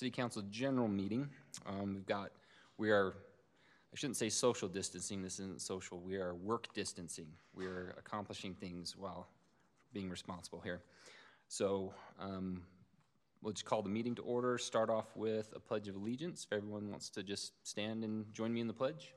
City Council general meeting. We are, I shouldn't say social distancing, this isn't social, we are work distancing. We are accomplishing things while being responsible here. So we'll just call the meeting to order, start off with a Pledge of Allegiance. If everyone wants to just stand and join me in the pledge.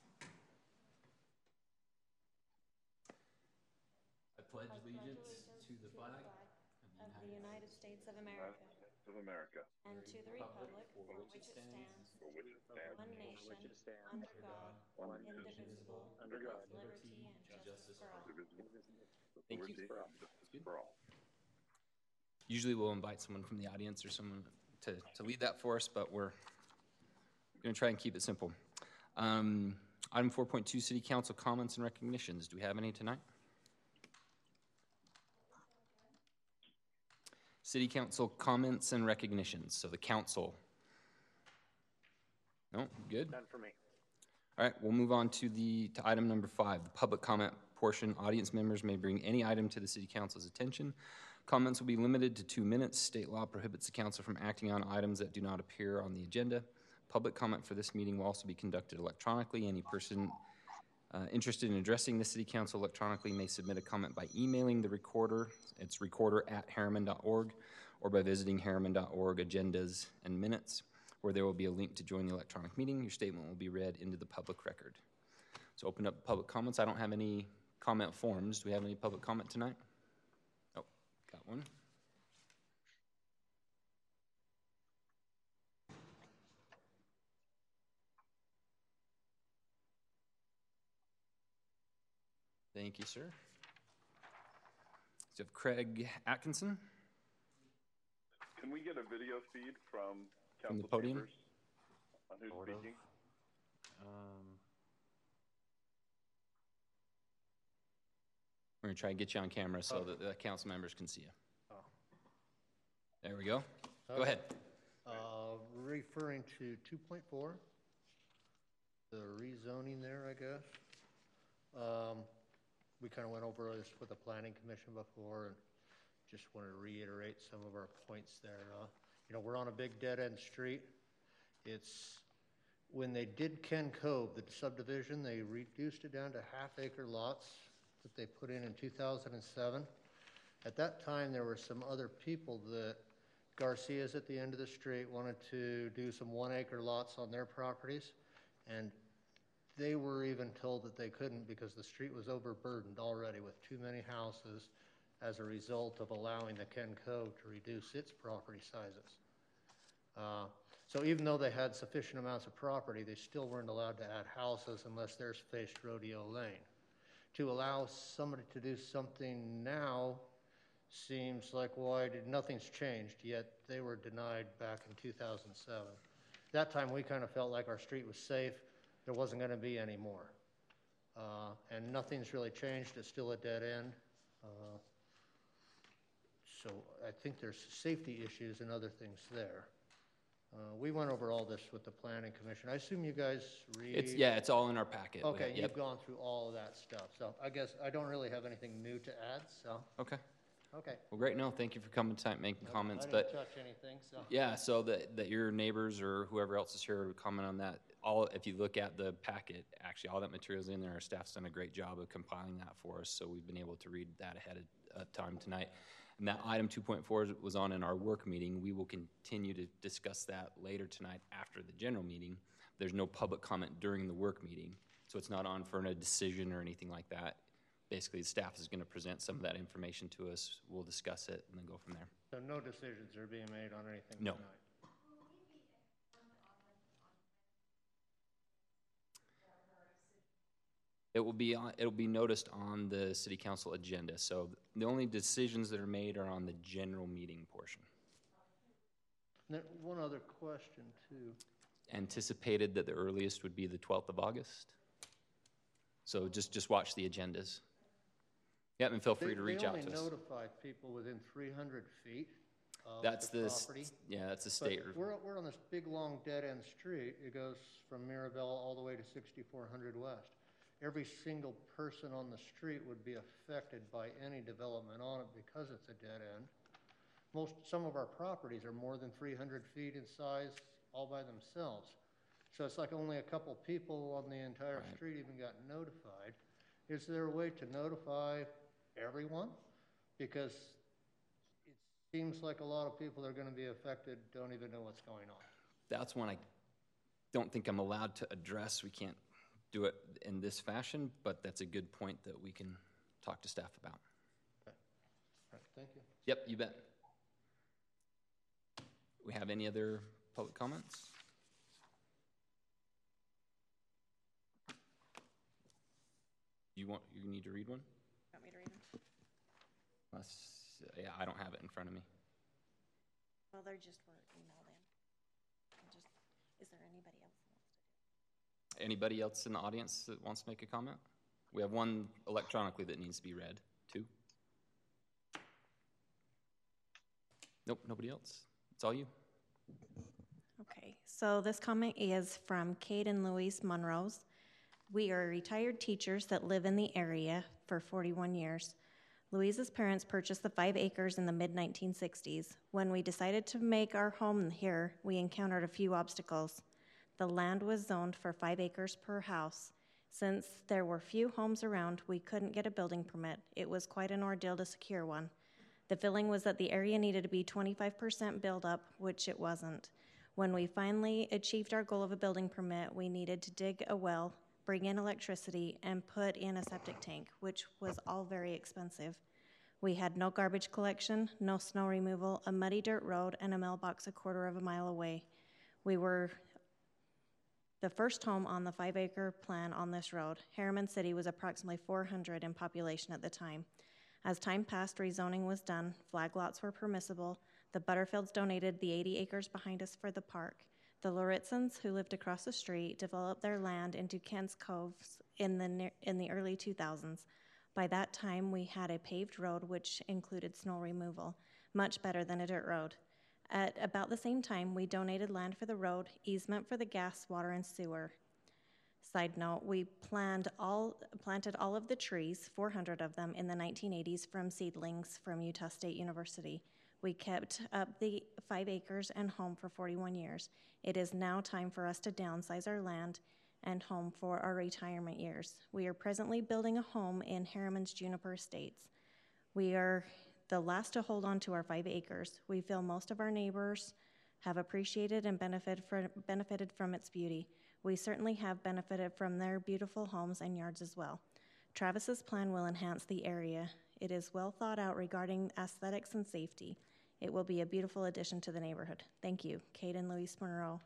I pledge allegiance to the flag of the United States of America and to the republic for which it stands, one nation, under God, indivisible, with liberty and justice for all. Thank you. Usually we'll invite someone from the audience or someone to lead that for us, but we're going to try and keep it simple. Item 4.2, City Council comments and recognitions. Do we have any tonight? City Council comments and recognitions. So the council. No, good. None for me. All right, we'll move on to item number 5, the public comment portion. Audience members may bring any item to the City Council's attention. Comments will be limited to 2 minutes. State law prohibits the council from acting on items that do not appear on the agenda. Public comment for this meeting will also be conducted electronically. Any person interested in addressing the City Council electronically may submit a comment by emailing the recorder. It's recorder@harriman.org, or by visiting harriman.org agendas and minutes, where there will be a link to join the electronic meeting. Your statement will be read into the public record. So open up public comments. I don't have any comment forms. Do we have any public comment tonight? Oh, got one. Thank you, sir. So we have Craig Atkinson. Can we get a video feed from From the council podium? chambers on who's speaking? We're going to try and get you on camera so that the council members can see you. There we go. Go ahead. Referring to 2.4, the rezoning there, I guess. We kind of went over this with the Planning Commission before, and just wanted to reiterate some of our points there. We're on a big dead-end street. When they did Ken Cove, the subdivision, they reduced it down to half-acre lots that they put in 2007. At that time, there were some other people that Garcia's at the end of the street wanted to do some 1-acre lots on their properties, and they were even told that they couldn't because the street was overburdened already with too many houses as a result of allowing the Ken Cove to reduce its property sizes. So even though they had sufficient amounts of property, they still weren't allowed to add houses unless theirs faced Rodeo Lane. To allow somebody to do something now seems like, nothing's changed, yet they were denied back in 2007. That time we kind of felt like our street was safe. There wasn't going to be any more. And nothing's really changed. It's still a dead end. So I think there's safety issues and other things there. We went over all this with the Planning Commission. I assume you guys read... It's all in our packet. Okay, You've gone through all of that stuff. So I guess I don't really have anything new to add, so... Okay. Okay. Well, great. No, thank you for coming tonight, making comments. I didn't touch anything, so... Yeah, so that your neighbors or whoever else is here would comment on that. If you look at the packet, actually all that material's in there. Our staff's done a great job of compiling that for us, so we've been able to read that ahead of time tonight. And that item 2.4 was on in our work meeting. We will continue to discuss that later tonight after the general meeting. There's no public comment during the work meeting, so it's not on for a decision or anything like that. Basically, the staff is going to present some of that information to us. We'll discuss it and then go from there. So no decisions are being made on anything No. tonight? It'll be noticed on the City Council agenda. So the only decisions that are made are on the general meeting portion. And then one other question too. Anticipated that the earliest would be the 12th of August. So just watch the agendas. Yeah, and feel free to reach out to us. They only notified people within 300 feet of That's the property. Yeah, that's the state. But we're on this big long dead-end street. It goes from Mirabelle all the way to 6400 West. Every single person on the street would be affected by any development on it because it's a dead end. some of our properties are more than 300 feet in size all by themselves. So it's like only a couple people on the entire street even got notified. Is there a way to notify everyone? Because it seems like a lot of people that are going to be affected don't even know what's going on. That's one I don't think I'm allowed to address. We can't do it in this fashion, but that's a good point that we can talk to staff about. Okay. All right, thank you. Yep, you bet. We have any other public comments? You need to read one? Want me to read them? Yeah, I don't have it in front of me. Well, they're just were emailed in. Is there anybody else who wants to do it? Anybody else in the audience that wants to make a comment? We have one electronically that needs to be read. Two? Nope, nobody else. It's all you. Okay, so this comment is from Kate and Louise Monrose. We are retired teachers that live in the area for 41 years. Louise's parents purchased the 5 acres in the mid-1960s. When we decided to make our home here, we encountered a few obstacles. The land was zoned for 5 acres per house. Since there were few homes around, we couldn't get a building permit. It was quite an ordeal to secure one. The feeling was that the area needed to be 25% built up, which it wasn't. When we finally achieved our goal of a building permit, we needed to dig a well, bring in electricity, and put in a septic tank, which was all very expensive. We had no garbage collection, no snow removal, a muddy dirt road, and a mailbox a quarter of a mile away. We were the first home on the 5-acre plan on this road. Harriman City was approximately 400 in population at the time. As time passed, rezoning was done, flag lots were permissible, the Butterfields donated the 80 acres behind us for the park. The Loritzens, who lived across the street, developed their land into Kent's Coves in the early 2000s. By that time, we had a paved road which included snow removal, much better than a dirt road. At about the same time, we donated land for the road, easement for the gas, water, and sewer. Side note, we planted all of the trees, 400 of them, in the 1980s from seedlings from Utah State University. We kept up the 5 acres and home for 41 years. It is now time for us to downsize our land and home for our retirement years. We are presently building a home in Harriman's Juniper Estates. We are the last to hold on to our 5 acres. We feel most of our neighbors have appreciated and benefited from its beauty. We certainly have benefited from their beautiful homes and yards as well. Travis's plan will enhance the area. It is well thought out regarding aesthetics and safety. It will be a beautiful addition to the neighborhood. Thank you, Kate and Louise Monroe.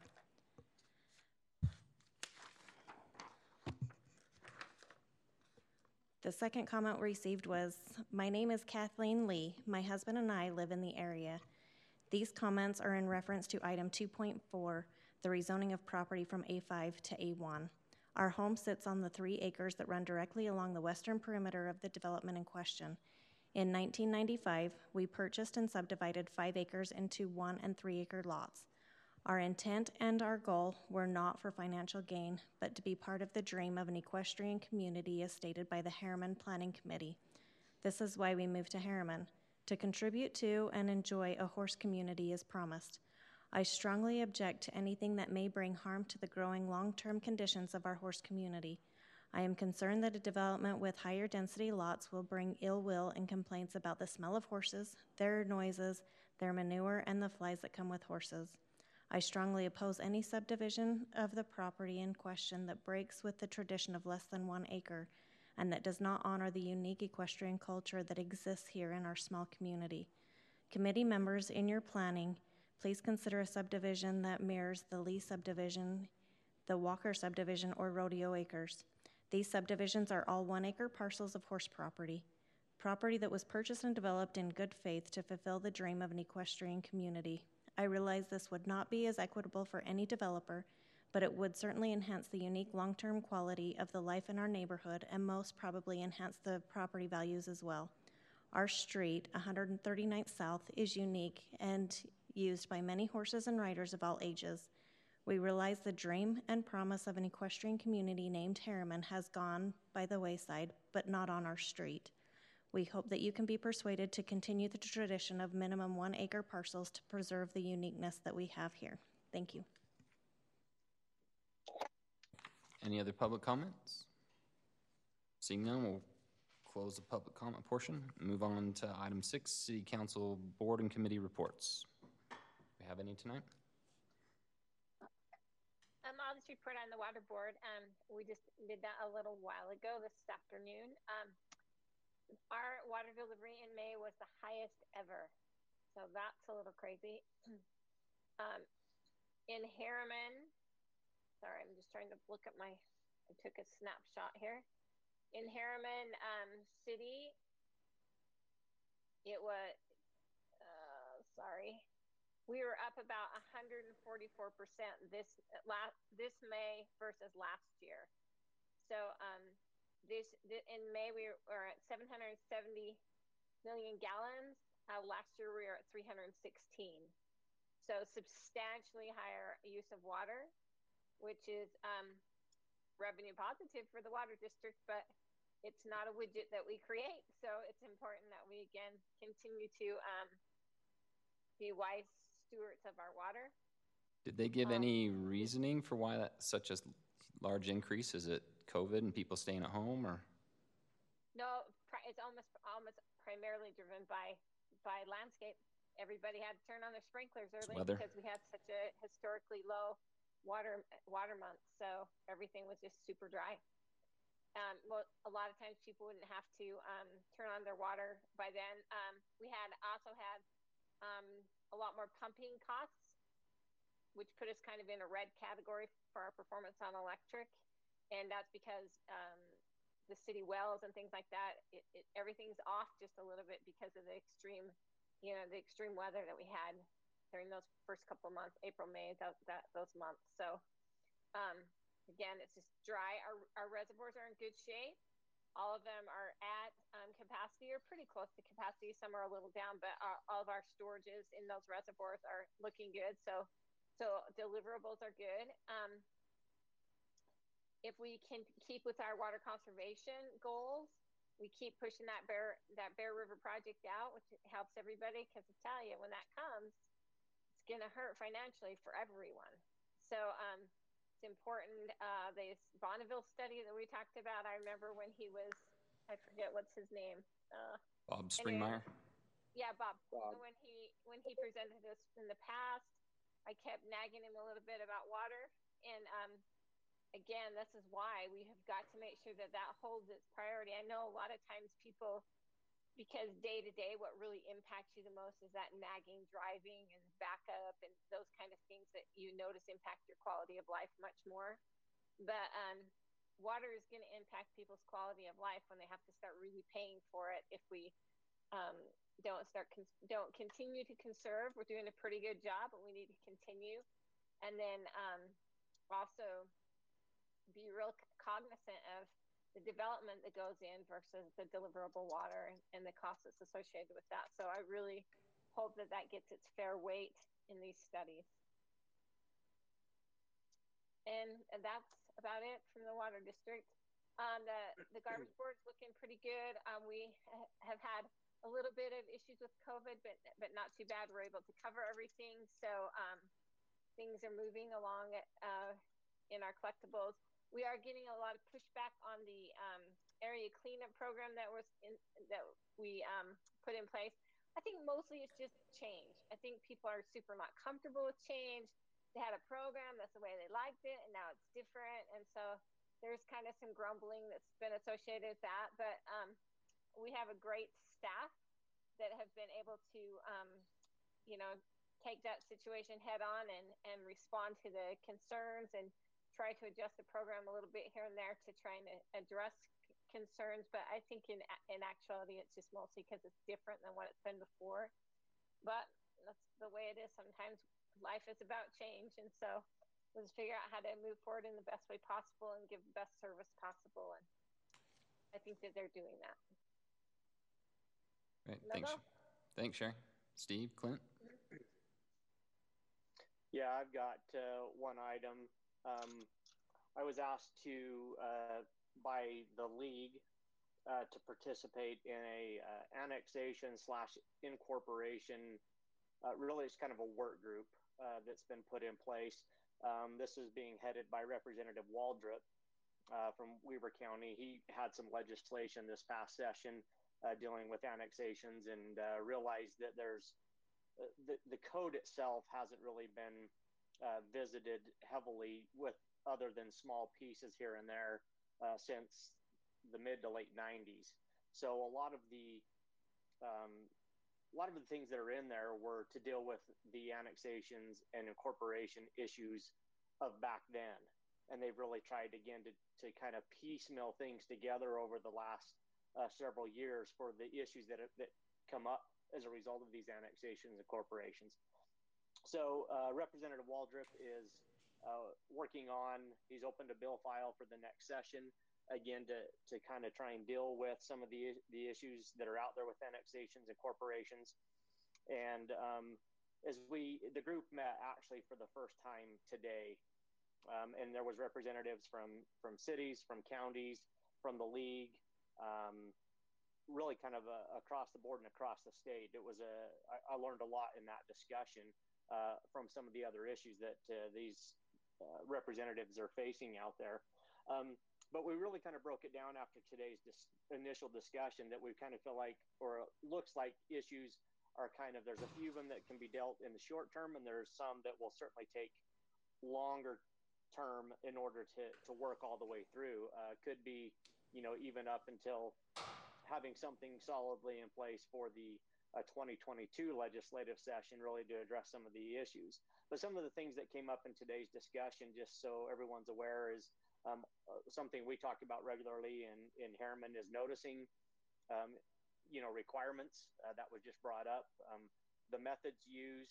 The second comment we received was, my name is Kathleen Lee. My husband and I live in the area. These comments are in reference to item 2.4, the rezoning of property from A5 to A1. Our home sits on the 3 acres that run directly along the western perimeter of the development in question. In 1995, we purchased and subdivided 5 acres into 1 and 3 acre lots. Our intent and our goal were not for financial gain, but to be part of the dream of an equestrian community as stated by the Harriman Planning Committee. This is why we moved to Harriman, to contribute to and enjoy a horse community as promised. I strongly object to anything that may bring harm to the growing long-term conditions of our horse community. I am concerned that a development with higher density lots will bring ill will and complaints about the smell of horses, their noises, their manure, and the flies that come with horses. I strongly oppose any subdivision of the property in question that breaks with the tradition of less than 1 acre and that does not honor the unique equestrian culture that exists here in our small community. Committee members, in your planning, please consider a subdivision that mirrors the Lee subdivision, the Walker subdivision, or Rodeo Acres. These subdivisions are all 1 acre parcels of horse property that was purchased and developed in good faith to fulfill the dream of an equestrian community. I realize this would not be as equitable for any developer, but it would certainly enhance the unique long-term quality of the life in our neighborhood and most probably enhance the property values as well. Our street, 139th South, is unique and used by many horses and riders of all ages. We realize the dream and promise of an equestrian community named Harriman has gone by the wayside, but not on our street. We hope that you can be persuaded to continue the tradition of minimum 1 acre parcels to preserve the uniqueness that we have here. Thank you. Any other public comments? Seeing none, we'll close the public comment portion. Move on to item 6, City Council Board and Committee reports. Do we have any tonight? I'll just report on the water board. We just did that a little while ago this afternoon. Our water delivery in May was the highest ever. So that's a little crazy. In Harriman, sorry, I'm just trying to look at I took a snapshot here. In Harriman City, it was, we were up about 144% this May versus last year. So in May we were at 770 million gallons. Last year we were at 316. So substantially higher use of water, which is revenue positive for the water district, but it's not a widget that we create. So it's important that we again continue to be wise stewards of our water. Did they give any reasoning for why that's such a large increase? Is it COVID and people staying at home, or? No, it's almost primarily driven by landscape. Everybody had to turn on their sprinklers early because we had such a historically low water month, so everything was just super dry. Well, a lot of times people wouldn't have to turn on their water by then. We also had a lot more pumping costs, which put us kind of in a red category for our performance on electric. And that's because the city wells and things like that, everything's off just a little bit because of the extreme weather that we had during those first couple of months, April, May, those months. So again, it's just dry. Our reservoirs are in good shape. All of them are at capacity or pretty close to capacity. Some are a little down, but all of our storages in those reservoirs are looking good. So deliverables are good. If we can keep with our water conservation goals, we keep pushing that Bear River project out, which helps everybody, because I tell you, when that comes, it's going to hurt financially for everyone. So it's important. The Bonneville study that we talked about, I remember when he was, I forget what's his name. Bob Springmeyer. Yeah, Bob. When he presented this in the past, I kept nagging him a little bit about water. And again, this is why we have got to make sure that holds its priority. I know a lot of times people, because day to day, what really impacts you the most is that nagging driving and backup and those kind of things that you notice impact your quality of life much more. But water is going to impact people's quality of life when they have to start really paying for it. If we don't continue to conserve, we're doing a pretty good job, but we need to continue. And then also be real cognizant of the development that goes in versus the deliverable water and the costs that's associated with that. So I really hope that gets its fair weight in these studies. And that's about it from the water district. The garbage board is looking pretty good. We have had a little bit of issues with COVID, but not too bad. We're able to cover everything. So things are moving along in our collectibles. We are getting a lot of pushback on the area cleanup program that we put in place. I think mostly it's just change. I think people are super not comfortable with change. They had a program, that's the way they liked it, and now it's different. And so there's kind of some grumbling that's been associated with that. But we have a great staff that have been able to, take that situation head on and respond to the concerns and try to adjust the program a little bit here and there to try and address concerns. But I think in actuality, it's just mostly because it's different than what it's been before. But that's the way it is. Sometimes life is about change. And so we'll just figure out how to move forward in the best way possible and give the best service possible. And I think that they're doing that. Great. Thanks, Sherry. Steve, Clint? Yeah, I've got one item. I was asked by the league to participate in a annexation / incorporation. Really, it's kind of a work group that's been put in place. This is being headed by Representative Waldrop from Weber County. He had some legislation this past session dealing with annexations, and realized that there's the code itself hasn't really been visited heavily with other than small pieces here and there since the mid to late 90s. So a lot of the things that are in there were to deal with the annexations and incorporation issues of back then. And they've really tried again to kind of piecemeal things together over the last several years for the issues that come up as a result of these annexations and corporations. So Representative Waldrop is working on, he's opened a bill file for the next session, again, to kind of try and deal with some of the issues that are out there with annexations and corporations. And as the group met actually for the first time today, and there was representatives from cities, from counties, from the league, really kind of across the board and across the state. It was I learned a lot in that discussion from some of the other issues that these representatives are facing out there. But we really kind of broke it down after today's initial discussion that we kind of feel like, or looks like issues are kind of, there's a few of them that can be dealt in the short term, and there's some that will certainly take longer term in order to work all the way through. Could be, even up until having something solidly in place for the 2022 legislative session, really to address some of the issues. But some of the things that came up in today's discussion, just so everyone's aware, is something we talk about regularly in Harriman is noticing, requirements that was just brought up. The methods used,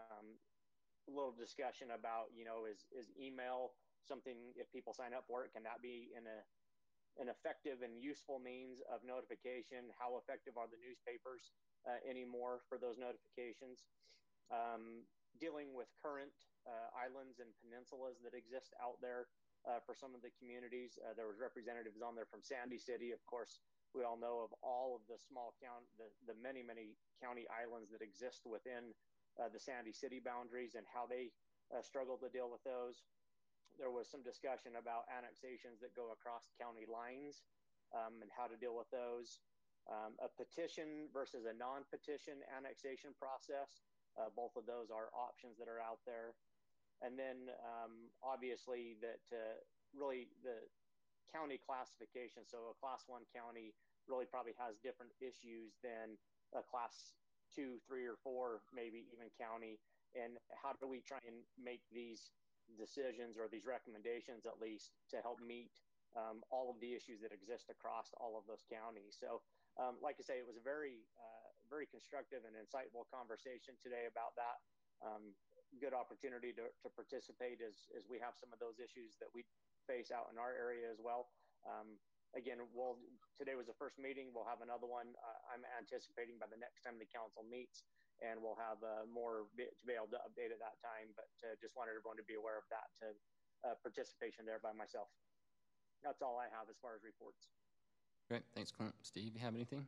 a little discussion about, is email something, if people sign up for it, can that be an effective and useful means of notification? How effective are the newspapers anymore for those notifications? Dealing with current islands and peninsulas that exist out there for some of the communities. There was representatives on there from Sandy City. Of course, we all know of all of the small county, the many, many county islands that exist within the Sandy City boundaries and how they struggle to deal with those. There was some discussion about annexations that go across county lines and how to deal with those. A petition versus a non-petition annexation process. Both of those are options that are out there. And then obviously that really the county classification. So a class 1 county really probably has different issues than a class 2, 3, or 4, maybe even county. And how do we try and make these decisions or these recommendations at least to help meet all of the issues that exist across all of those counties? So like I say, it was a very, very constructive and insightful conversation today about that. Good opportunity to participate as we have some of those issues that we face out in our area as well. Again, today was the first meeting. We'll have another one. I'm anticipating by the next time the council meets, and we'll have more to be able to update at that time. But just wanted everyone to be aware of that participation there by myself. That's all I have as far as reports. Great. Thanks, Clint. Steve, you have anything?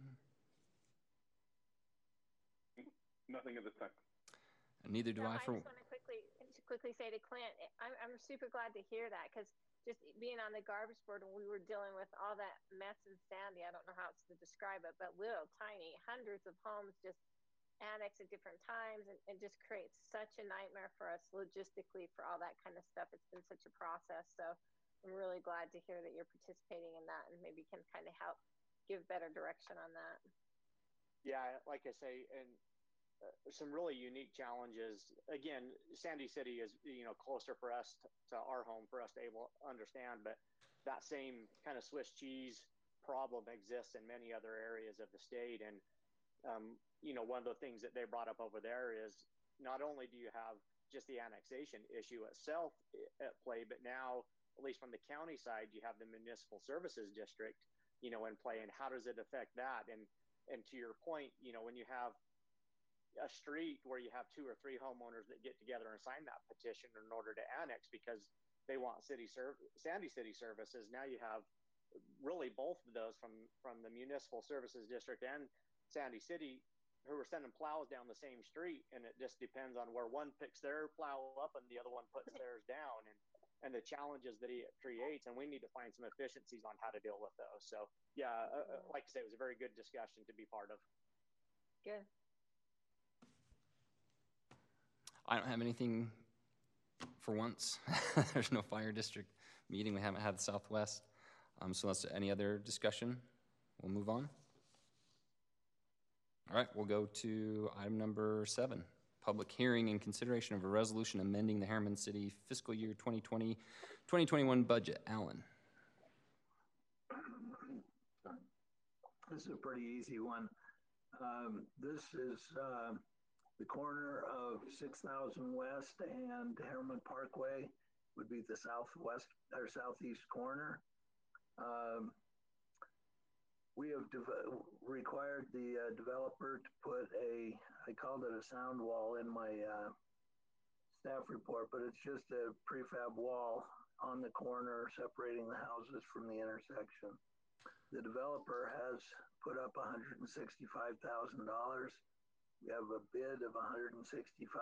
Nothing at this time. And neither do I. I just want to quickly say to Clint, I'm super glad to hear that, because just being on the garbage board when we were dealing with all that mess in Sandy, I don't know how else to describe it, but little tiny hundreds of homes just annexed at different times, and just creates such a nightmare for us logistically for all that kind of stuff. It's been such a process. So I'm really glad to hear that you're participating in that and maybe can kind of help give better direction on that. Yeah, like I say, and some really unique challenges. Again, Sandy City is, closer for us to our home for us to able to understand, but that same kind of Swiss cheese problem exists in many other areas of the state. And, one of the things that they brought up over there is not only do you have just the annexation issue itself at play, but now, at least from the county side, you have the municipal services district, in play, and how does it affect that? And to your point, when you have a street where you have 2 or 3 homeowners that get together and sign that petition in order to annex because they want Sandy City services. Now you have really both of those from the Municipal Services District and Sandy City, who are sending plows down the same street, and it just depends on where one picks their plow up and the other one puts theirs down, and the challenges that it creates. And we need to find some efficiencies on how to deal with those. So yeah, like I say, it was a very good discussion to be part of. Good. I don't have anything for once. There's no fire district meeting. We haven't had the Southwest. So unless any other discussion, we'll move on. All right, we'll go to item number 7, public hearing and consideration of a resolution amending the Harriman City fiscal year 2020-2021 budget. Alan. This is a pretty easy one. This is the corner of 6000 West and Harriman Parkway would be the southwest or southeast corner. We have required the developer to put I called it a sound wall in my staff report, but it's just a prefab wall on the corner separating the houses from the intersection. The developer has put up $165,000. We have a bid of $165,000.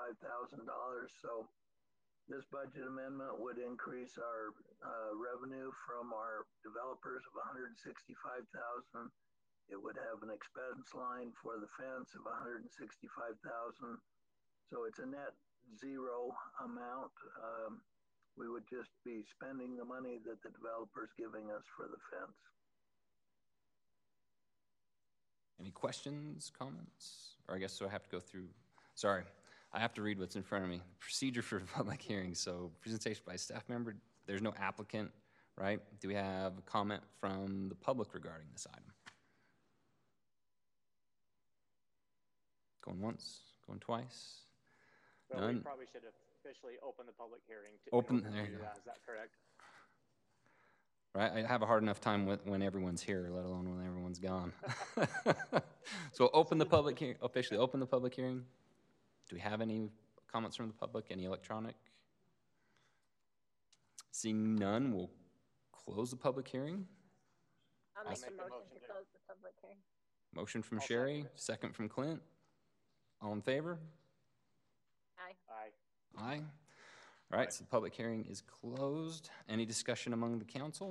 So this budget amendment would increase our revenue from our developers of $165,000. It would have an expense line for the fence of $165,000. So it's a net zero amount. We would just be spending the money that the developer's giving us for the fence. Any questions, comments? Or I guess so I have to go through, sorry, I have to read what's in front of me. Procedure for public hearing. So presentation by staff member, there's no applicant, right? Do we have a comment from the public regarding this item? Going once, going twice? Well, none? We probably should officially open the public hearing. There you go. Is that correct? Right, I have a hard enough time when everyone's here, let alone when everyone's gone. So open the public hearing, officially open the public hearing. Do we have any comments from the public, any electronic? Seeing none, we'll close the public hearing. I'll make a motion to close the public hearing. Motion from Sherry, second from Clint. All in favor? Aye. Aye. Aye. All right, so the public hearing is closed. Any discussion among the council?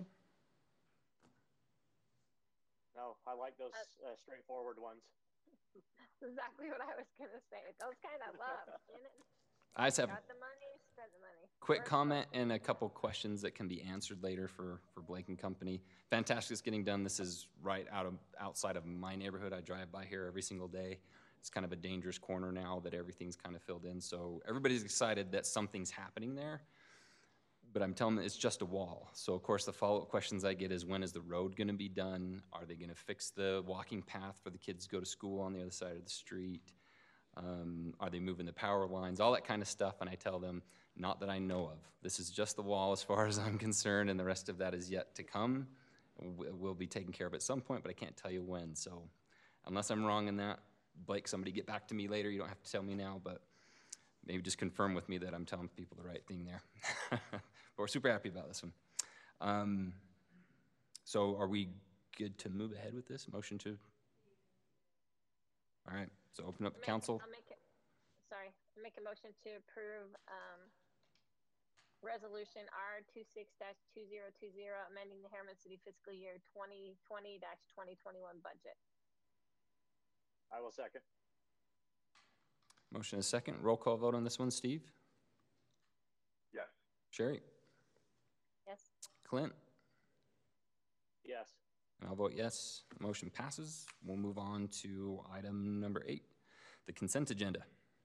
No, I like those straightforward ones. That's exactly what I was going to say. Those kind of love. I just have got the money, spend the money. quick comment and a couple questions that can be answered later for Blake and company. Fantastic it's getting done. This is right outside of my neighborhood. I drive by here every single day. It's kind of a dangerous corner now that everything's kind of filled in. So everybody's excited that something's happening there. But I'm telling them it's just a wall. So, of course, the follow-up questions I get is, when is the road going to be done? Are they going to fix the walking path for the kids to go to school on the other side of the street? Are they moving the power lines? All that kind of stuff. And I tell them, not that I know of. This is just the wall as far as I'm concerned, and the rest of that is yet to come. We'll be taken care of at some point, but I can't tell you when. So unless I'm wrong in that, Blake, somebody get back to me later. You don't have to tell me now, but maybe just confirm with me that I'm telling people the right thing there. But we're super happy about this one. So are we good to move ahead with this? Motion to? All right, so open up the council. I'll make a motion to approve resolution R26-2020, amending the Harriman City fiscal year 2020-2021 budget. I will second. Motion is second. Roll call vote on this one. Steve? Yes. Sherry? Yes. Clint? Yes. And I'll vote yes. Motion passes. We'll move on to item number 8, the consent agenda.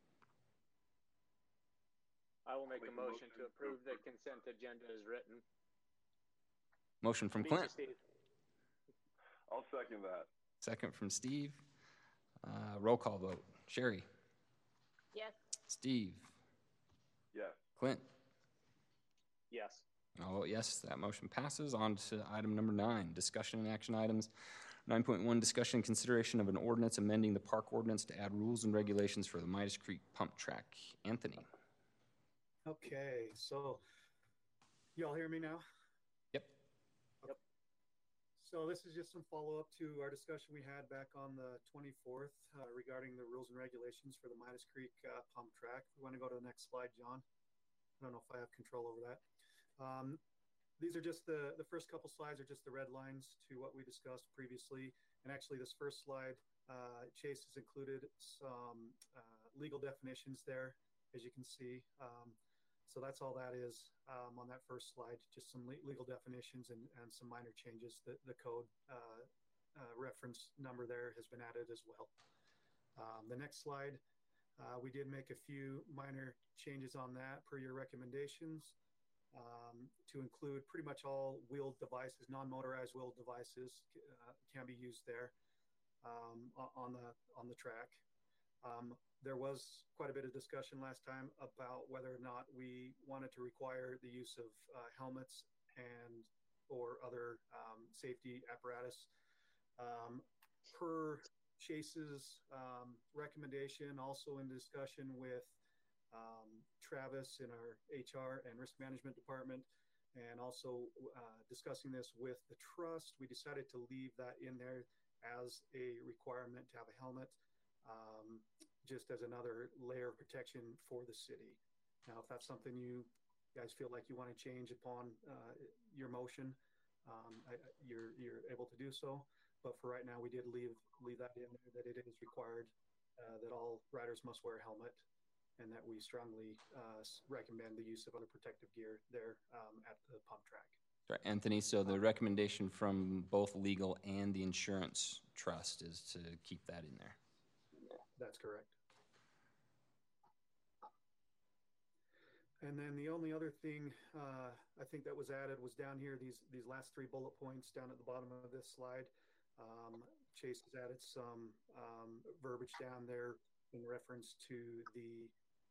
I will make a motion to approve the consent agenda as written. Motion from Clint. I'll second that. Second from Steve. Roll call vote. Sherry? Yes. Steve? Yes. Clint? Yes. I'll vote yes. That motion passes. On to item number 9, discussion and action items. 9.1, discussion and consideration of an ordinance amending the park ordinance to add rules and regulations for the Midas Creek pump track. Anthony? Okay, so you all hear me now? Yep. Yep. So this is just some follow-up to our discussion we had back on the 24th regarding the rules and regulations for the Midas Creek pump track. If we want to go to the next slide, John. I don't know if I have control over that. These are just the first couple slides are just the red lines to what we discussed previously. And actually this first slide, Chase has included some legal definitions there, as you can see. So that's all that is on that first slide, just some legal definitions and some minor changes. The code reference number there has been added as well. The next slide, we did make a few minor changes on that per your recommendations to include pretty much all wheeled devices, non-motorized wheeled devices can be used there on the track. There was quite a bit of discussion last time about whether or not we wanted to require the use of helmets and or other safety apparatus. Per Chase's recommendation, also in discussion with Travis in our HR and risk management department, and also discussing this with the trust, we decided to leave that in there as a requirement to have a helmet. Just as another layer of protection for the city. Now, if that's something you guys feel like you want to change upon your motion, you're able to do so. But for right now, we did leave that in there, that it is required that all riders must wear a helmet, and that we strongly recommend the use of other protective gear there at the pump track. Right, Anthony, so the recommendation from both legal and the insurance trust is to keep that in there. That's correct. And then the only other thing I think that was added was down here, these last three bullet points down at the bottom of this slide. Chase has added some verbiage down there in reference to the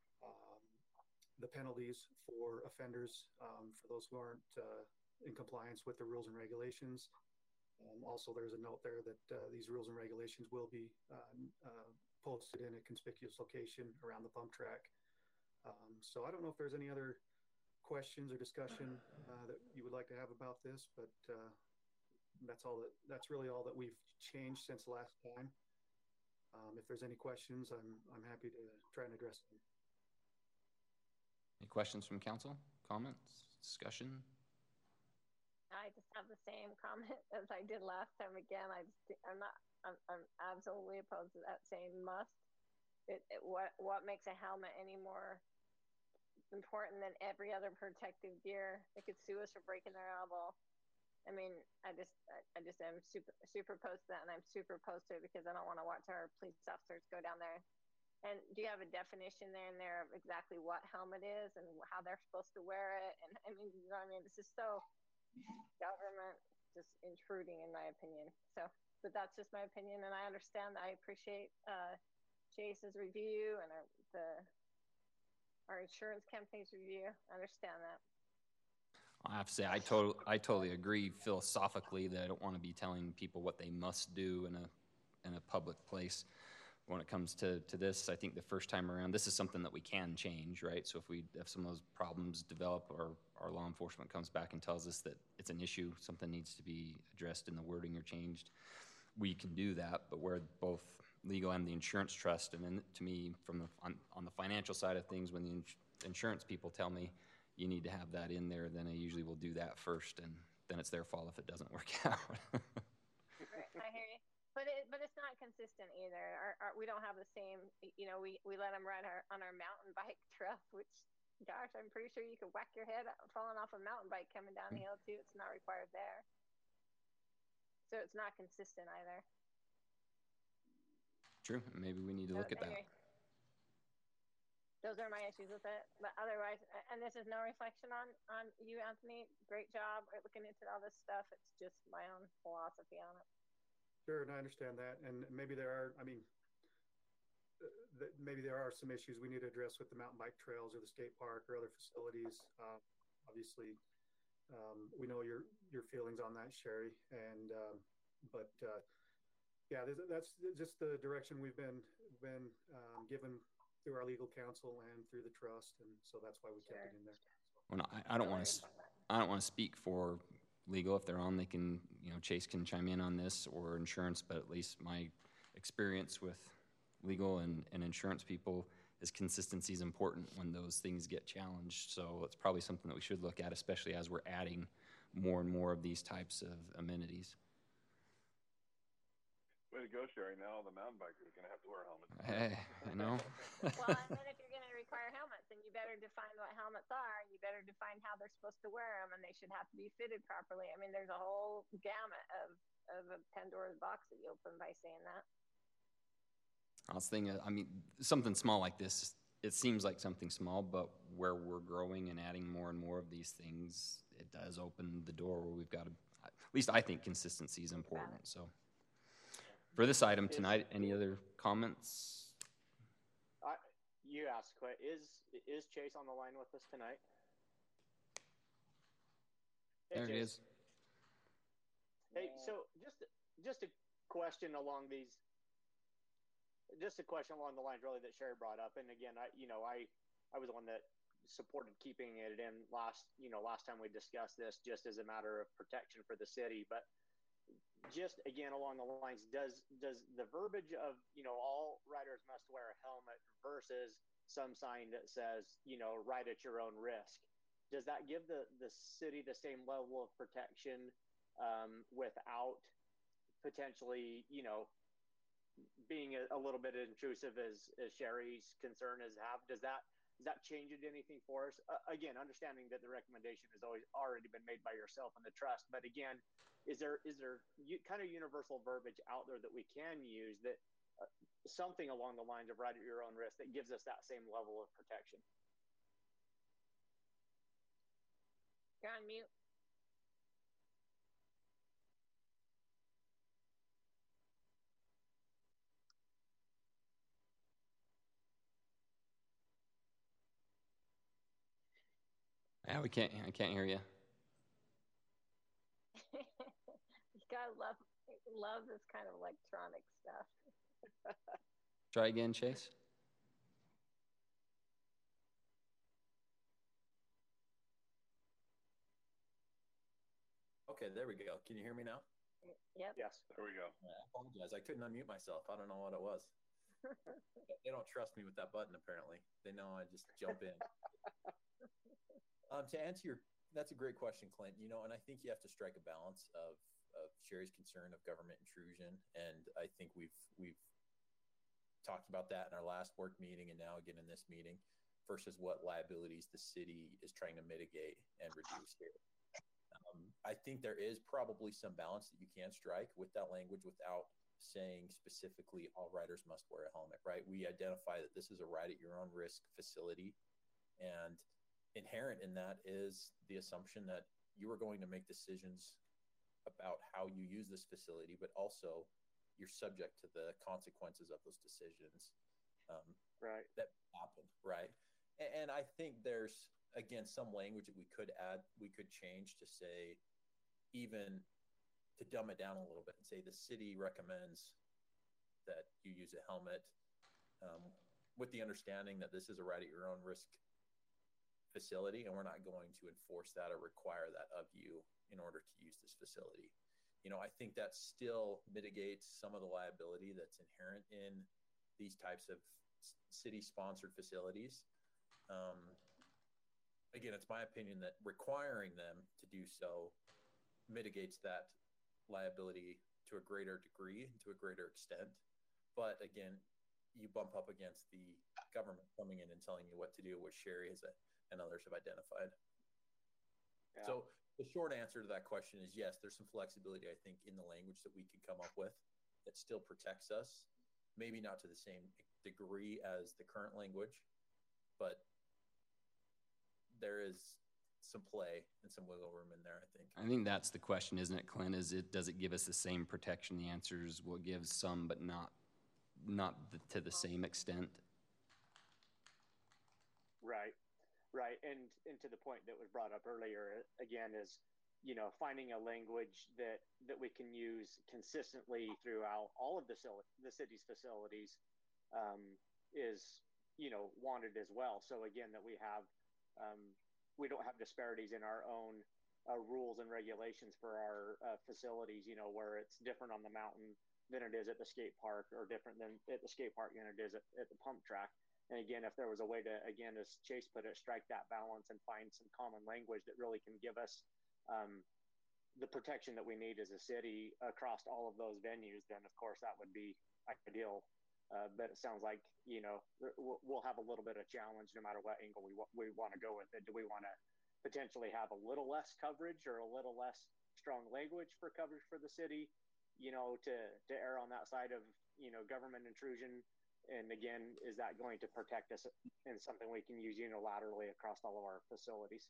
penalties for offenders, for those who aren't in compliance with the rules and regulations. Also, there's a note there that these rules and regulations will be posted in a conspicuous location around the pump track. So I don't know if there's any other questions or discussion that you would like to have about this, but that's really all that we've changed since last time. If there's any questions, I'm happy to try and address them. Any questions from council? Comments? Discussion? I just have the same comment as I did last time. Again, I'm absolutely opposed to that saying must. What makes a helmet any more important than every other protective gear? They could sue us for breaking their elbow. I mean, I just am super opposed to that, and I'm super opposed to it because I don't want to watch our police officers go down there. And do you have a definition there in there of exactly what helmet is and how they're supposed to wear it? And I mean, you know what I mean? This is so government just intruding, in my opinion. So, but that's just my opinion, and I understand. I appreciate Chase's review and our insurance company's review. I understand that. I have to say, I totally agree philosophically that I don't want to be telling people what they must do in a public place. When it comes to this, I think the first time around, this is something that we can change, right? So if some of those problems develop, or our law enforcement comes back and tells us that it's an issue, something needs to be addressed in the wording or changed, we can do that. But where both legal and the insurance trust, and then to me, on the financial side of things, when the insurance people tell me you need to have that in there, then I usually will do that first, and then it's their fault if it doesn't work out. Right, I hear you. But it's not consistent either. We don't have the same, you know, we let them ride on our mountain bike trail, which, gosh, I'm pretty sure you could whack your head falling off a mountain bike coming down the hill too. It's not required there. So it's not consistent either. True. Maybe we need to look at that. Those are my issues with it. But otherwise, and this is no reflection on you, Anthony. Great job at looking into all this stuff. It's just my own philosophy on it. Sure, and I understand that. And maybe there are, maybe there are some issues we need to address with the mountain bike trails or the skate park or other facilities. Obviously, we know your feelings on that, Sherry. And yeah, that's just the direction we've been given through our legal counsel and through the trust, and so that's why we kept it in there. Well, I don't want to speak for legal, if they're on, they can, Chase can chime in on this, or insurance, but at least my experience with legal and insurance people is consistency is important when those things get challenged. So it's probably something that we should look at, especially as we're adding more and more of these types of amenities. Way to go, Sherry. Now the mountain bikers are going to have to wear helmets. Hey, I know. Well, and then if you're going to require helmets, then you better define what helmets are. You better define how they're supposed to wear them, and they should have to be fitted properly. I mean, there's a whole gamut of a Pandora's box that you open by saying that. I was thinking, something small like this, it seems like something small, but where we're growing and adding more and more of these things, it does open the door where we've got to, at least I think consistency is important. So for this item tonight, any other comments? You asked, is Chase on the line with us tonight? Hey, there he is. Hey, so just a question along the lines really that Sherry brought up. And again, I was the one that supported keeping it in last time we discussed this, just as a matter of protection for the city. But just again, along the lines, does the verbiage of, all riders must wear a helmet versus some sign that says, ride at your own risk, does that give the city the same level of protection without potentially, being a little bit intrusive as Sherry's concern is have? Does that change anything for us? Again, understanding that the recommendation has already been made by yourself and the trust, but again, is there kind of universal verbiage out there that we can use that something along the lines of ride at your own risk that gives us that same level of protection? You're on mute. Yeah, I can't hear you. You gotta love this kind of electronic stuff. Try again, Chase. Okay, there we go. Can you hear me now? Yep. Yes, there we go. I apologize. I couldn't unmute myself. I don't know what it was. They don't trust me with that button, apparently. They know I just jump in. To answer that's a great question, Clint. And I think you have to strike a balance of Sherry's concern of government intrusion. And I think we've talked about that in our last work meeting and now again in this meeting versus what liabilities the city is trying to mitigate and reduce here. I think there is probably some balance that you can strike with that language without saying specifically all riders must wear a helmet, right? We identify that this is a ride at your own risk facility, and inherent in that is the assumption that you are going to make decisions about how you use this facility, but also you're subject to the consequences of those decisions right. that happen, right? And I think there's, again, some language that we could add, we could change to say, even to dumb it down a little bit and say the city recommends that you use a helmet with the understanding that this is a ride at your own risk facility, and we're not going to enforce that or require that of you in order to use this facility. I think that still mitigates some of the liability that's inherent in these types of city-sponsored facilities. Again, it's my opinion that requiring them to do so mitigates that liability to a greater degree, to a greater extent. But again, you bump up against the government coming in and telling you what to do, which Sherry and others have identified. Yeah. So the short answer to that question is yes, there's some flexibility, I think, in the language that we can come up with that still protects us. Maybe not to the same degree as the current language, but there is some play and some wiggle room in there, I think. I think that's the question, isn't it, Clint? Does it give us the same protection? The answer is will give some, but not to the same extent. Right. And to the point that was brought up earlier, again, is, finding a language that we can use consistently throughout all of the city's facilities is, wanted as well. So again, that we have, we don't have disparities in our own rules and regulations for our facilities, you know, where it's different on the mountain than it is at the skate park, or different than at the skate park than it is at the pump track. And again, if there was a way to, again, as Chase put it, strike that balance and find some common language that really can give us the protection that we need as a city across all of those venues, then of course that would be ideal. But it sounds like, you know, we'll have a little bit of challenge no matter what angle we want to go with it. Do we want to potentially have a little less coverage or a little less strong language for coverage for the city, you know, to err on that side of, you know, government intrusion? And again, is that going to protect us in something we can use unilaterally across all of our facilities?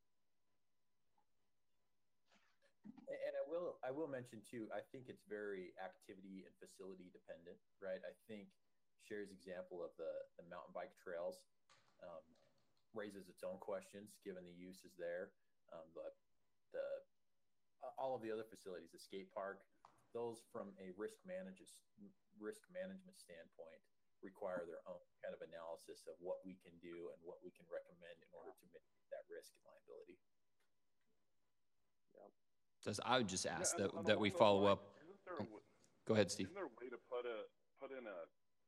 And I will mention too, I think it's very activity and facility dependent, right? I think Sherry's example of the mountain bike trails raises its own questions given the use is there. All of the other facilities, the skate park, those from a risk management standpoint require their own kind of analysis of what we can do and what we can recommend in order to mitigate that risk and liability. Yeah. I would just ask that we follow up. Go ahead, Steve. Isn't there a way to put in a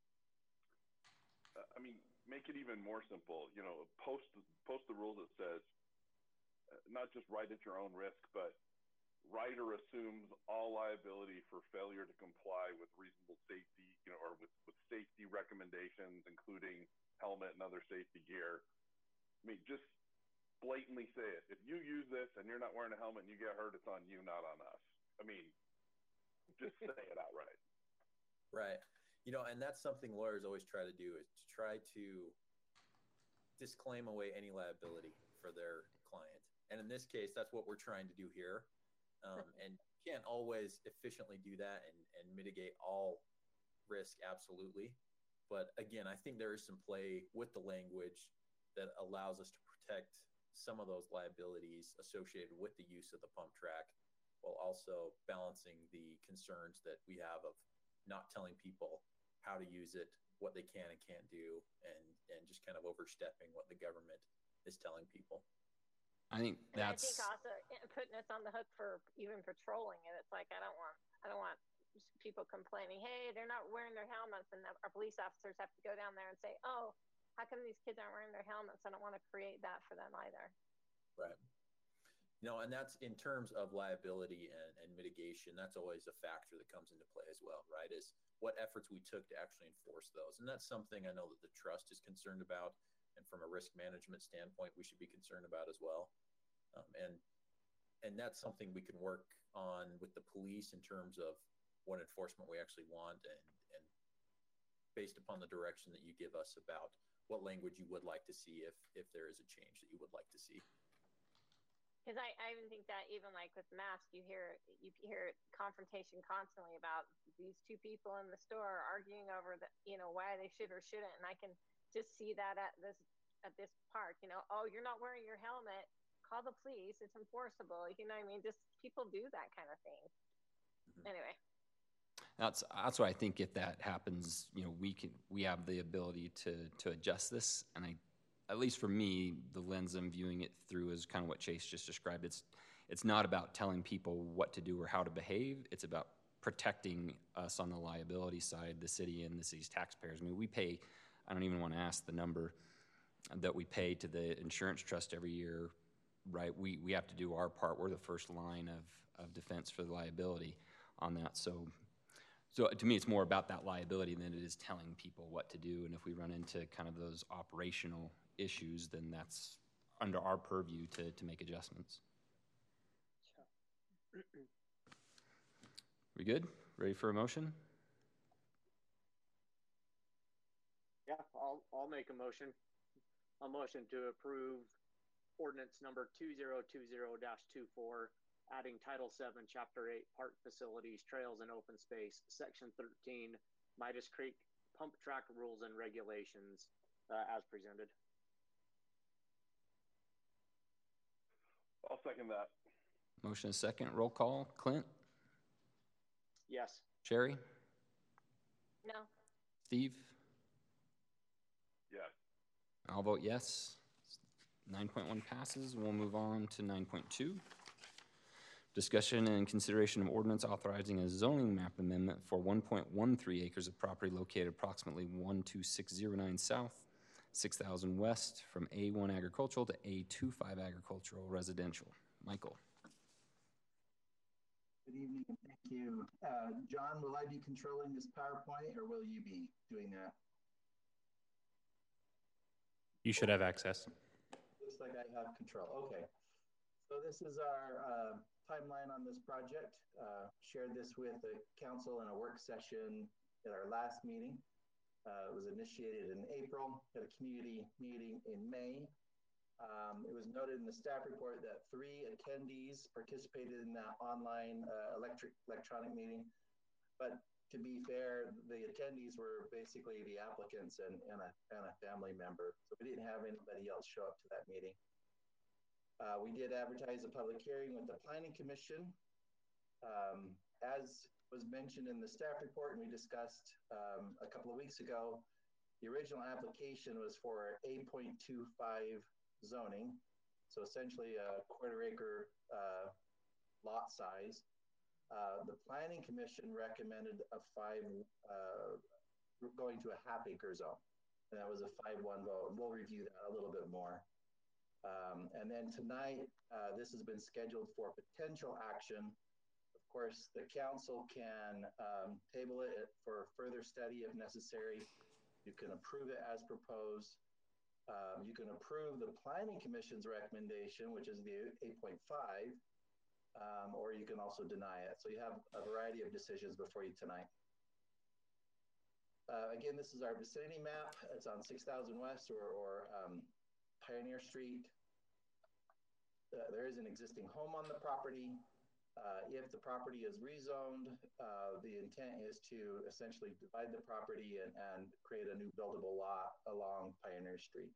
I mean, make it even more simple, you know, post the rule that says not just write at your own risk, but writer assumes all liability for failure to comply with reasonable safety, you know, or with safety recommendations, including helmet and other safety gear. I mean, just blatantly say it. If you use this and you're not wearing a helmet and you get hurt, it's on you, not on us. I mean, just say it outright. Right. You know, and that's something lawyers always try to do, is to try to disclaim away any liability for their client. And in this case, that's what we're trying to do here. And you can't always efficiently do that and mitigate all risk, absolutely. But again, I think there is some play with the language that allows us to protect some of those liabilities associated with the use of the pump track, while also balancing the concerns that we have of not telling people how to use it, what they can and can't do, and just kind of overstepping what the government is telling people. I think I think also putting us on the hook for even patrolling it. It's like, I don't want people complaining, hey, they're not wearing their helmets, and our police officers have to go down there and say, oh, how come these kids aren't wearing their helmets? I don't want to create that for them either. Right. No, and that's in terms of liability and mitigation. That's always a factor that comes into play as well, right? Is what efforts we took to actually enforce those. And that's something I know that the trust is concerned about. And from a risk management standpoint, we should be concerned about as well. And that's something we can work on with the police in terms of what enforcement we actually want, and based upon the direction that you give us about what language you would like to see if there is a change that you would like to see. Because I even think that even like with masks, you hear confrontation constantly about these two people in the store arguing over why they should or shouldn't, and I can just see that at this park. Oh, you're not wearing your helmet. Call the police. It's enforceable. You know what I mean? Just people do that kind of thing. Mm-hmm. Anyway. That's why I think if that happens, we have the ability to adjust this, and at least for me, the lens I'm viewing it through is kind of what Chase just described. It's not about telling people what to do or how to behave. It's about protecting us on the liability side, the city and the city's taxpayers. I mean, we pay, I don't even want to ask the number that we pay to the insurance trust every year, right? We have to do our part. We're the first line of defense for the liability on that. So to me, it's more about that liability than it is telling people what to do. And if we run into kind of those operational issues, then that's under our purview to make adjustments. Sure. We good? Ready for a motion? Yeah, I'll make a motion. A motion to approve ordinance number 2020-24, adding Title 7, Chapter 8, Park Facilities, Trails, and Open Space, Section 13, Midas Creek Pump Track Rules and Regulations, as presented. I'll second that. Motion is second. Roll call. Clint? Yes. Sherry? No. Steve? Yes. I'll vote yes. 9.1 passes. We'll move on to 9.2. Discussion and consideration of ordinance authorizing a zoning map amendment for 1.13 acres of property located approximately 12609 south, 6000 west from A1 agricultural to A25 agricultural residential. Michael. Good evening and thank you. John, will I be controlling this PowerPoint or will you be doing that? You should have access. Looks like I have control. Okay. So this is our timeline on this project. Shared this with the council in a work session at our last meeting. It was initiated in April, had a community meeting in May. It was noted in the staff report that 3 attendees participated in that online electronic meeting. But to be fair, the attendees were basically the applicants and a family member. So we didn't have anybody else show up to that meeting. We did advertise a public hearing with the Planning Commission. As was mentioned in the staff report and we discussed a couple of weeks ago, the original application was for 8.25 zoning. So essentially a quarter-acre lot size. The Planning Commission recommended going to a half-acre zone. And that was a 5-1 vote. We'll review that a little bit more. And then tonight, this has been scheduled for potential action. Of course, the council can table it for further study if necessary. You can approve it as proposed. You can approve the Planning Commission's recommendation, which is the 8.5, or you can also deny it. So you have a variety of decisions before you tonight. Again, this is our vicinity map. It's on 6000 West or Pioneer Street. There is an existing home on the property. If the property is rezoned, the intent is to essentially divide the property and create a new buildable lot along Pioneer Street.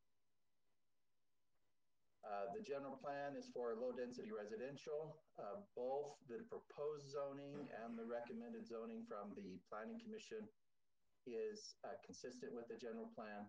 The general plan is for low-density residential. Both the proposed zoning and the recommended zoning from the Planning Commission is consistent with the general plan.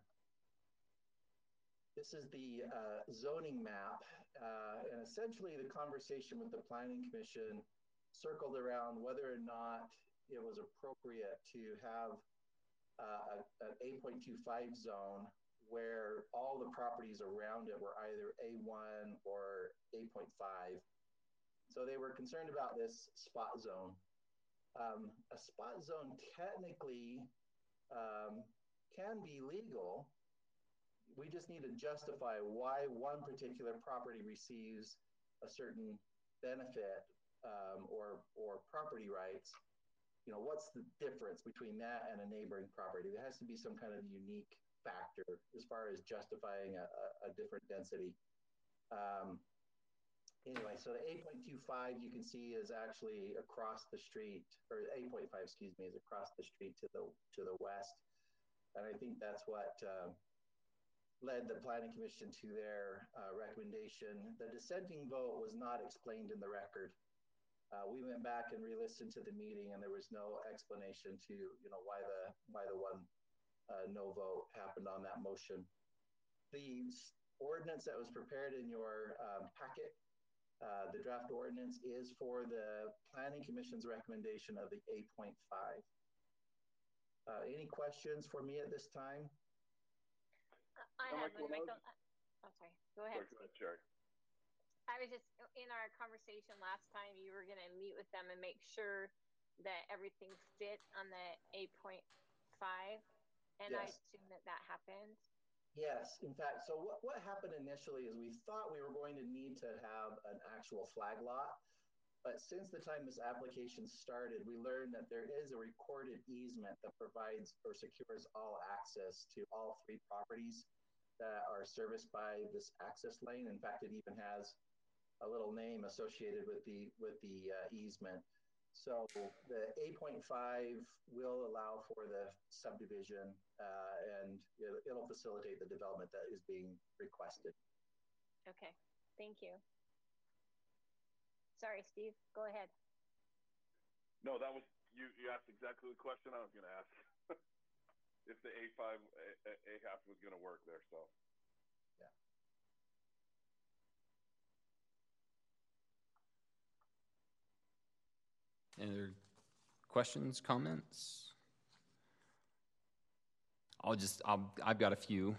This is the zoning map, and essentially the conversation with the Planning Commission circled around whether or not it was appropriate to have an 8.25 zone where all the properties around it were either A1 or 8.5. So they were concerned about this spot zone. A spot zone technically can be legal. We just need to justify why one particular property receives a certain benefit or property rights. You know, what's the difference between that and a neighboring property? There has to be some kind of unique factor as far as justifying a different density. Anyway, so the 8.25 you can see is actually across the street, or 8.5, excuse me, is across the street to the west. And I think that's what led the Planning Commission to their recommendation. The dissenting vote was not explained in the record. We went back and re-listened to the meeting, and there was no explanation to why the one no vote happened on that motion. The ordinance that was prepared in your packet, the draft ordinance, is for the Planning Commission's recommendation of the 8.5. Any questions for me at this time? I have one, Michael. Oh, sorry. Go ahead. Go ahead, Sherry. I was just, in our conversation last time, you were going to meet with them and make sure that everything fit on the 8.5. And yes. I assume that happened. Yes. In fact, so what happened initially is we thought we were going to need to have an actual flag lot. But since the time this application started, we learned that there is a recorded easement that provides or secures all access to all 3 properties that are serviced by this access lane. In fact, it even has a little name associated with the easement. So the 8.5 will allow for the subdivision, and it'll facilitate the development that is being requested. Okay, thank you. Sorry, Steve, go ahead. No, that was, you asked exactly the question I was going to ask. If the A5, AHAF was going to work there, so. Yeah. Any other questions, comments? I've got a few.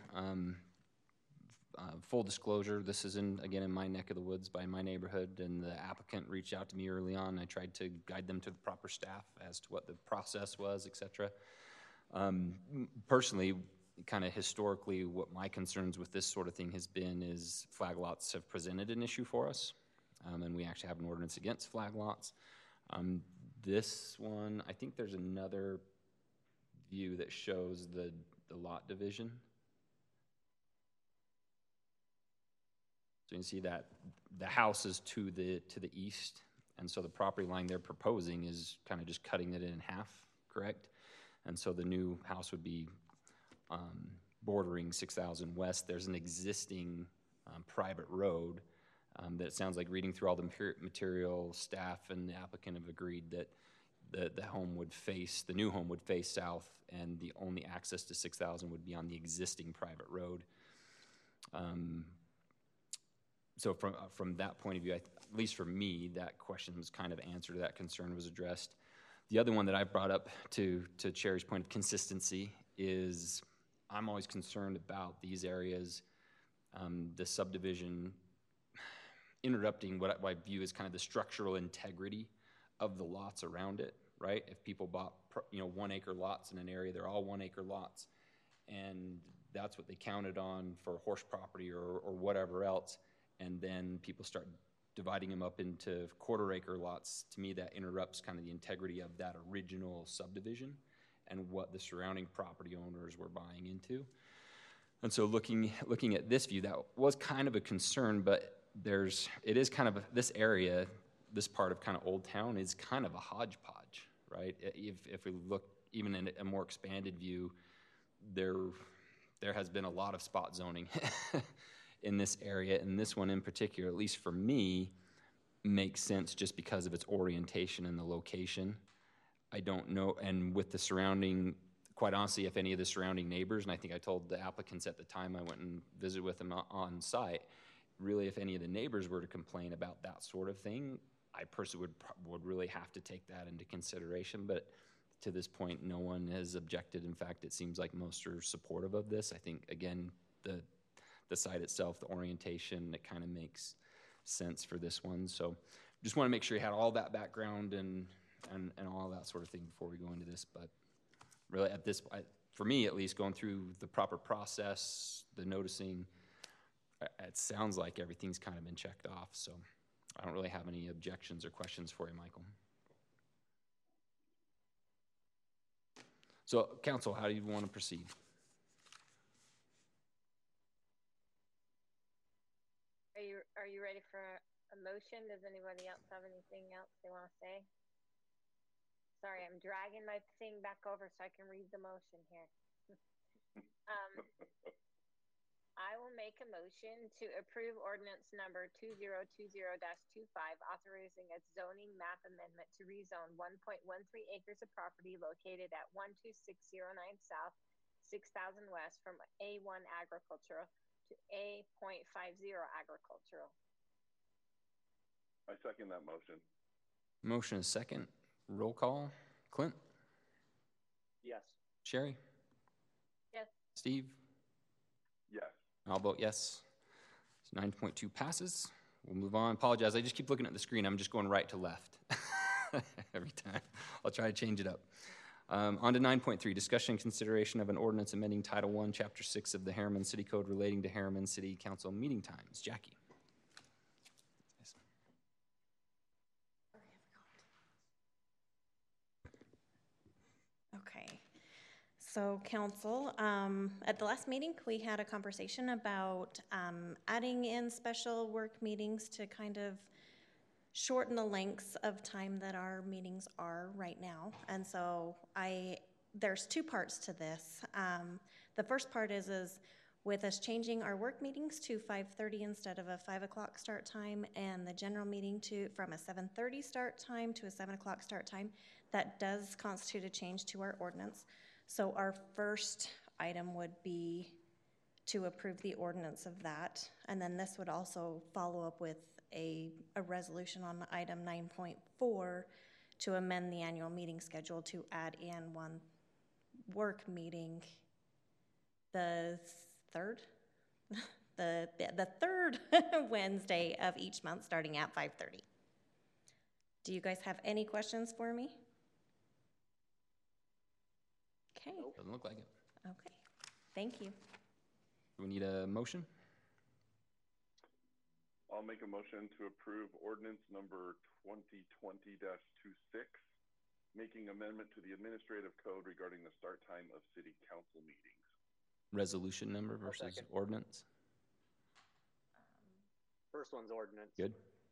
Full disclosure, this is again in my neck of the woods by my neighborhood, and the applicant reached out to me early on. I tried to guide them to the proper staff as to what the process was, et cetera. Personally, kind of historically, what my concerns with this sort of thing has been is flag lots have presented an issue for us, and we actually have an ordinance against flag lots. This one, I think there's another view that shows the lot division. So you can see that the house is to the east, and so the property line they're proposing is kind of just cutting it in half, correct? And so the new house would be bordering 6000 West. There's an existing private road that sounds like, reading through all the material, staff and the applicant have agreed that the new home would face south, and the only access to 6000 would be on the existing private road. So from that point of view, at least for me, that question was kind of answered, that concern was addressed. The other one that I've brought up to Cherry's point of consistency is I'm always concerned about these areas, the subdivision interrupting what I view as kind of the structural integrity of the lots around it, right? If people bought 1 acre lots in an area, they're all 1 acre lots, and that's what they counted on for horse property or whatever else, and then people start dividing them up into 1/4 acre lots. To me, that interrupts kind of the integrity of that original subdivision and what the surrounding property owners were buying into. And so looking at this view, that was kind of a concern, but it is kind of this area, this part of kind of Old Town is kind of a hodgepodge, right? If we look even in a more expanded view, there has been a lot of spot zoning in this area, and this one in particular, at least for me, makes sense just because of its orientation and the location. I don't know, and with the surrounding, quite honestly, if any of the surrounding neighbors, and I think I told the applicants at the time I went and visited with them on site, really if any of the neighbors were to complain about that sort of thing, I personally would really have to take that into consideration, but to this point, no one has objected. In fact, it seems like most are supportive of this. I think, again, the site itself, the orientation, it kind of makes sense for this one. So just want to make sure you had all that background and all that sort of thing before we go into this. But really at this, for me at least, going through the proper process, the noticing, it sounds like everything's kind of been checked off. So I don't really have any objections or questions for you, Michael. So council, how do you want to proceed? Are you ready for a motion? Does anybody else have anything else they want to say? Sorry, I'm dragging my thing back over so I can read the motion here. I will make a motion to approve ordinance number 2020-25, authorizing a zoning map amendment to rezone 1.13 acres of property located at 12609 South, 6000 West from A1 agricultural to A.50 agricultural. I second that motion. Motion is second. Roll call. Clint? Yes. Sherry? Yes. Steve? Yes. I'll vote yes. So 9.2 passes. We'll move on. Apologize. I just keep looking at the screen. I'm just going right to left every time. I'll try to change it up. On to 9.3, discussion and consideration of an ordinance amending Title I, Chapter 6 of the Harriman City Code relating to Harriman City Council meeting times. Jackie. Okay. So council, at the last meeting, we had a conversation about adding in special work meetings to kind of shorten the lengths of time that our meetings are right now. And so there's two parts to this. The first part is with us changing our work meetings to 5:30 instead of a 5 o'clock start time, and the general meeting from a 7:30 start time to a 7 o'clock start time, that does constitute a change to our ordinance. So our first item would be to approve the ordinance of that, and then this would also follow up with a resolution on item 9.4 to amend the annual meeting schedule to add in one work meeting the third, the third Wednesday of each month, starting at 5:30. Do you guys have any questions for me? Okay. Nope. Doesn't look like it. Okay. Thank you. Do we need a motion? I'll make a motion to approve ordinance number 2020-26, making amendment to the administrative code regarding the start time of city council meetings. Resolution number versus ordinance? First one's ordinance. Good.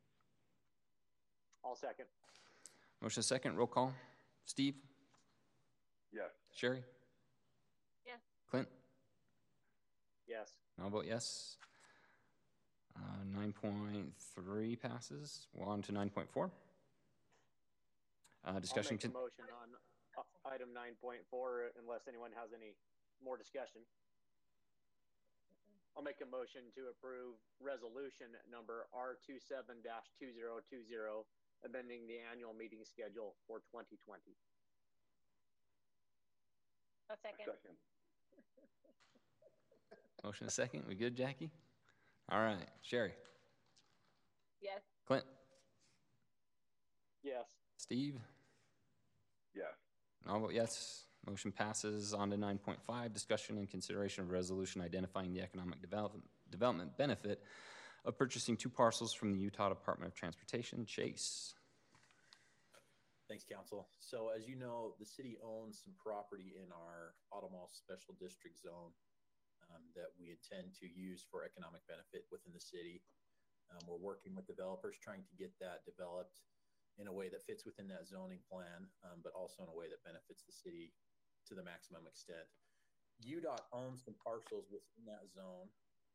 I'll second. Motion second, roll call. Steve? Yes. Sherry? Yes. Clint? Yes. I'll vote yes. 9.3 passes. We're on to 9.4. Discussion. I'll make a motion on item 9.4 unless anyone has any more discussion. I'll make a motion to approve resolution number R27-2020, amending the annual meeting schedule for 2020. A second. Motion a second. We good, Jackie? All right. Sherry? Yes. Clint? Yes. Steve? Yes. I'll vote yes. Motion passes. On to 9.5, discussion and consideration of resolution identifying the economic development benefit of purchasing 2 parcels from the Utah Department of Transportation. Chase. Thanks, Council. So as you know, the city owns some property in our Automall Special District Zone that we intend to use for economic benefit within the city. We're working with developers trying to get that developed in a way that fits within that zoning plan, but also in a way that benefits the city to the maximum extent. UDOT owns some parcels within that zone,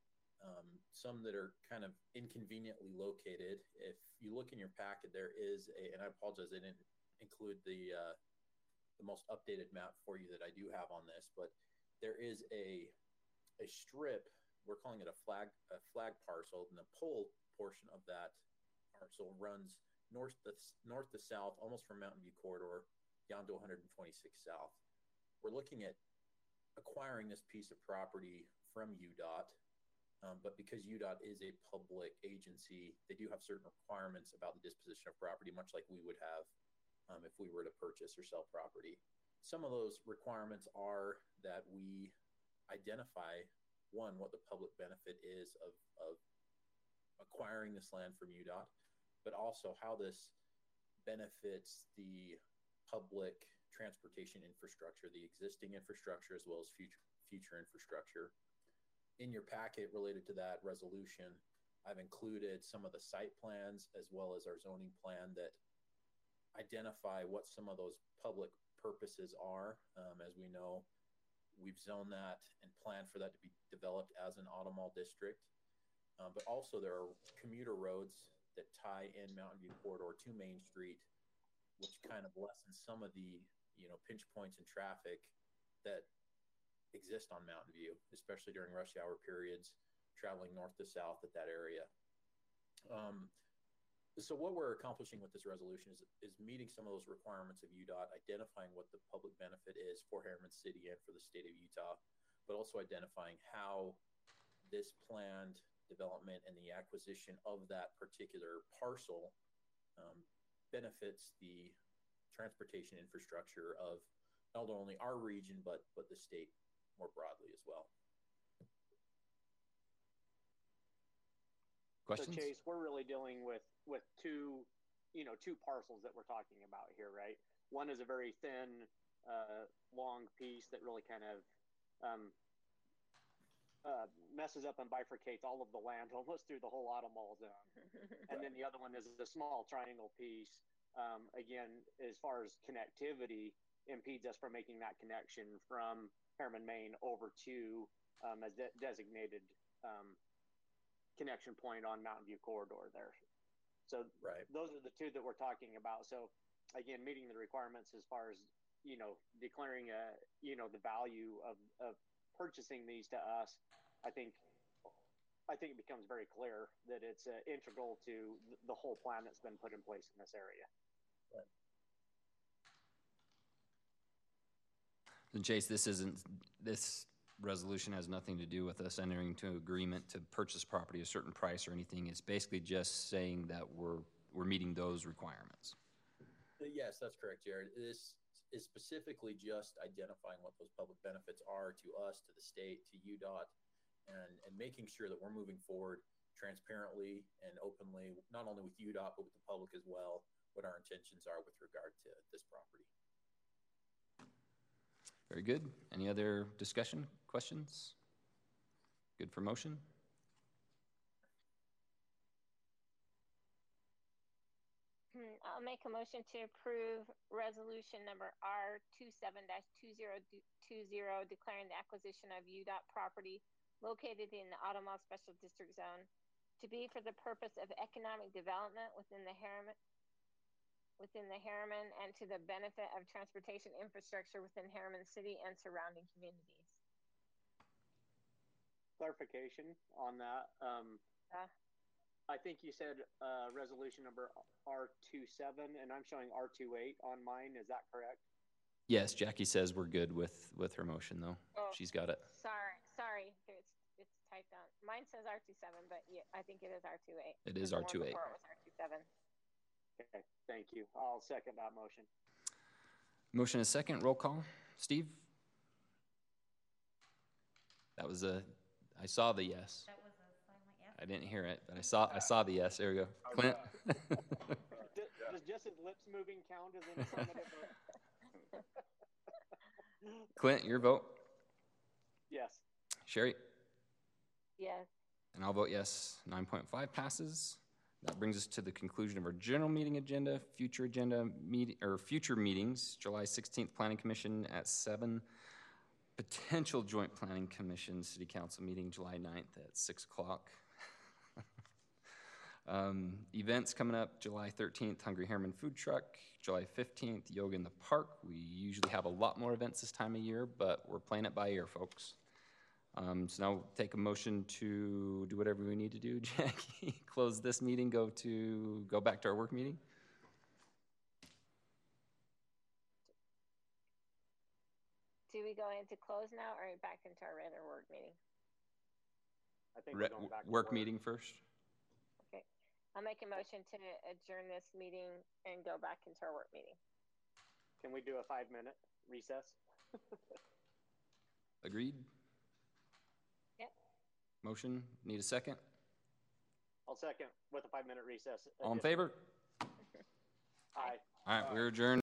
some that are kind of inconveniently located. If you look in your packet, there is and I apologize, I didn't include the most updated map for you that I do have on this, but there is a strip, we're calling it a flag parcel, and the pole portion of that parcel runs north to south, almost from Mountain View Corridor down to 126 South. We're looking at acquiring this piece of property from UDOT, but because UDOT is a public agency, they do have certain requirements about the disposition of property, much like we would have if we were to purchase or sell property. Some of those requirements are that we identify, one, what the public benefit is of acquiring this land from UDOT, but also how this benefits the public transportation infrastructure, the existing infrastructure, as well as future infrastructure. In your packet related to that resolution, I've included some of the site plans as well as our zoning plan that identify what some of those public purposes are. As we know, we've zoned that and planned for that to be developed as an Automall district. But also there are commuter roads that tie in Mountain View Corridor to Main Street, which kind of lessens some of the, pinch points in traffic that exist on Mountain View, especially during rush hour periods, traveling north to south at that area. So what we're accomplishing with this resolution is meeting some of those requirements of UDOT, identifying what the public benefit is for Harriman City and for the state of Utah, but also identifying how this planned development and the acquisition of that particular parcel benefits the transportation infrastructure of not only our region, but the state more broadly as well. Questions? So Chase, we're really dealing with two parcels that we're talking about here, right? One is a very thin, long piece that really kind of messes up and bifurcates all of the land almost through the whole Automall zone. And then the other one is a small triangle piece. Again, as far as connectivity, impedes us from making that connection from Harriman, Maine over to a designated connection point on Mountain View Corridor there. So those are the two that we're talking about. So again, meeting the requirements as far as, declaring the value of purchasing these to us, I think it becomes very clear that it's integral to the whole plan that's been put in place in this area. Right. And Chase, this resolution has nothing to do with us entering into an agreement to purchase property at a certain price or anything. It's basically just saying that we're meeting those requirements. Yes, that's correct, Jared. This is specifically just identifying what those public benefits are to us, to the state, to UDOT, and making sure that we're moving forward transparently and openly, not only with UDOT, but with the public as well, what our intentions are with regard to this property. Very good. Any other discussion, questions? Good for motion? I'll make a motion to approve resolution number R27-2020, declaring the acquisition of UDOT property located in the Automall Special District Zone to be for the purpose of economic development within the Harriman and to the benefit of transportation infrastructure within Harriman City and surrounding communities. Clarification on that. I think you said resolution number R27, and I'm showing R28 on mine. Is that correct? Yes, Jackie says we're good with her motion, though. Oh, she's got it. Sorry. It's typed out. Mine says R27, but yeah, I think it is R28. It is R28. Before it was R27. Okay, thank you. I'll second that motion. Motion is second. Roll call. Steve? That was I saw the yes. That was a silent yes. I didn't hear it, but I saw the yes. There we go. Clint? Does just his lips moving count as an affirmative vote? Clint, your vote? Yes. Sherry? Yes. And I'll vote yes. 9.5 passes. That brings us to the conclusion of our general meeting agenda. Future meetings, July 16th, Planning Commission at 7. Potential Joint Planning Commission City Council meeting, July 9th at 6 o'clock. Events coming up, July 13th, Hungry Harriman Food Truck. July 15th, Yoga in the Park. We usually have a lot more events this time of year, but we're playing it by ear, folks. So now we'll take a motion to do whatever we need to do. Jackie, close this meeting, go back to our work meeting. Do we go into close now or back into our regular work meeting? I think we're going back to work meeting first. Okay. I'll make a motion to adjourn this meeting and go back into our work meeting. Can we do a 5-minute recess? Agreed? Yep. Motion, need a second? I'll second with a 5-minute recess. All in favor? Aye. All right, we're adjourned.